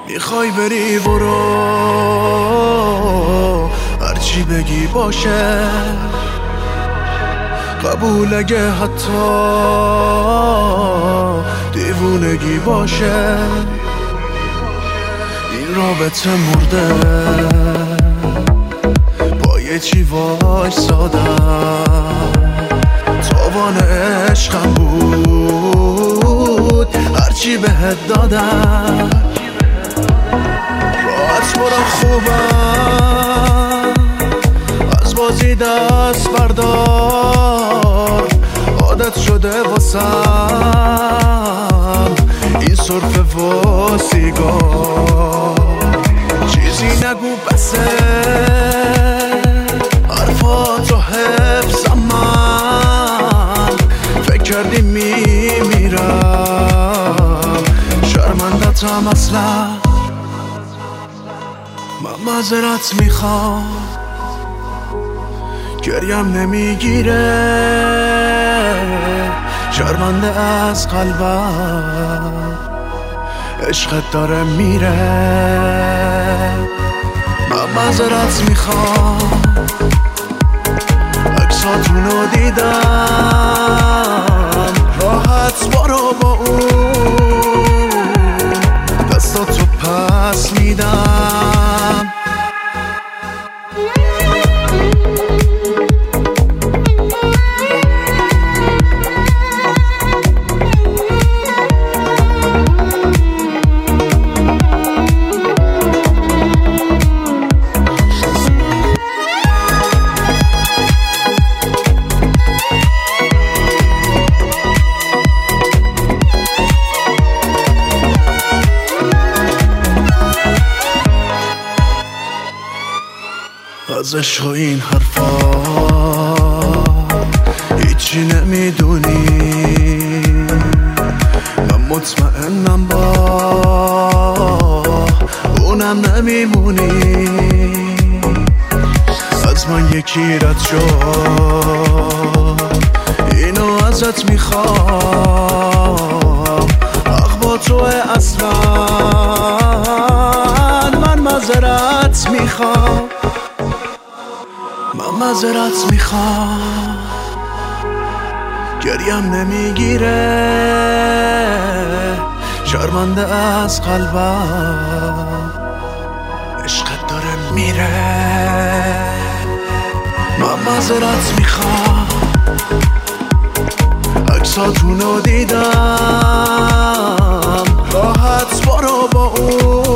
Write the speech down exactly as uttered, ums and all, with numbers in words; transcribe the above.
میخوای بری برو، هرچی بگی باشه، قبول اگه حتی دیوونگی باشه. این رابطه مرده، با یه چی وایسادم، تاوان عشقم بود هرچی بهت دادم. راحت برو خوبم، از بازی دست بردار، عادت شده واسم این سرفه و سیگار. چیزی نگو بسه، حرفاتو حفظم، من فکر کردی میمیرم، شرمندتم اصلا. من معذرت میخوام، گریم نمیگیره، شرمنده از قلبم، عشقت داره میره. من معذرت میخوام، عکساتونو دیدم، راحت برو با اون، دستاتو پس میدم. از عشق و این حرفا هیچی نمیدونی، من مطمئنم با اونم نمیمونی. از من یکی رد شد، اینو ازت میخوام، حق با توه اصلا. من معذرت میخوام، من معذرت میخوام، گریم نمیگیره، شرمنده از قلبم، عشقت داره میره. من معذرت میخوام، عکساتونو دیدم، راحت برو با اون،